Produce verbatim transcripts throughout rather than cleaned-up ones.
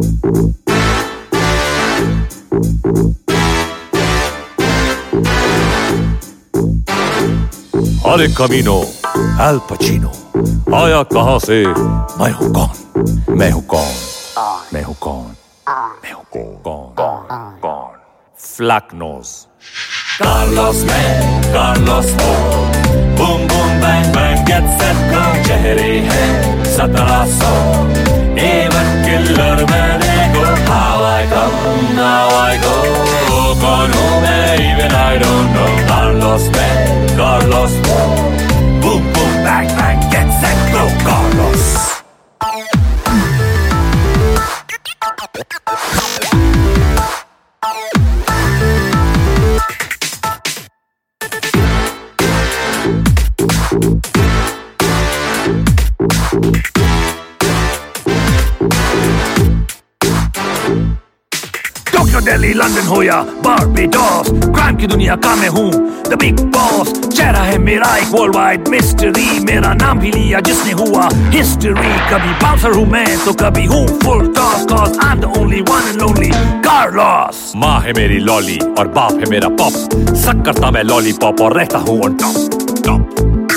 अरे कमीनो, एल पचीनो आया कहां से? मैं हूं कौन? मैं हूं कौन? मैं हूं कौन? मैं हूं कौन? कौन? कौन? फ्लैक नोज। कार्लोस में, कार्लोस हो, boom boom bang bang get set go. चेहरे हैं सत्रह सौ, एवन किलर मैंने गो। How I come, how I go, कौन हूँ मैं? Even I don't know. Carlos में, कार्लोस हो, boom boom bang bang get set go. Carlos. Delhi London हो या बारबेडोस, क्राइम की दुनिया का मैं हूँ द बिग बॉस। चेहरा है मेरा एक वर्ल्ड वाइड मिस्ट्री, मेरा नाम भी लिया जिसने हुआ हिस्ट्री। कभी बाउंसर हूँ मैं तो कभी हूँ full toss, cause I'm the only one and only Carlos. माँ है मेरी लॉली और बाप है मेरा पॉप, सक करता मैं लॉलीपॉप और रहता हूँ on top top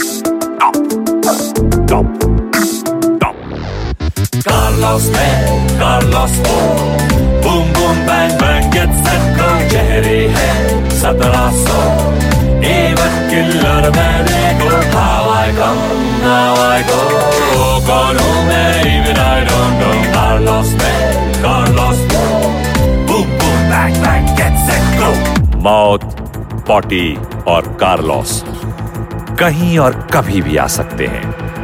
top top top. Carlos में, कार्लोस हो, boom boom bang bang get set go. चेहरे हैं सत्रह सौ, एवन किलर मैंने गो। How I come, how I go, कौन हूँ मैं? Even I don't know. Carlos में, कार्लोस हो, boom boom bang bang get set go. मौत, पॉटी और कार्लोस कहीं और कभी भी आ सकते हैं,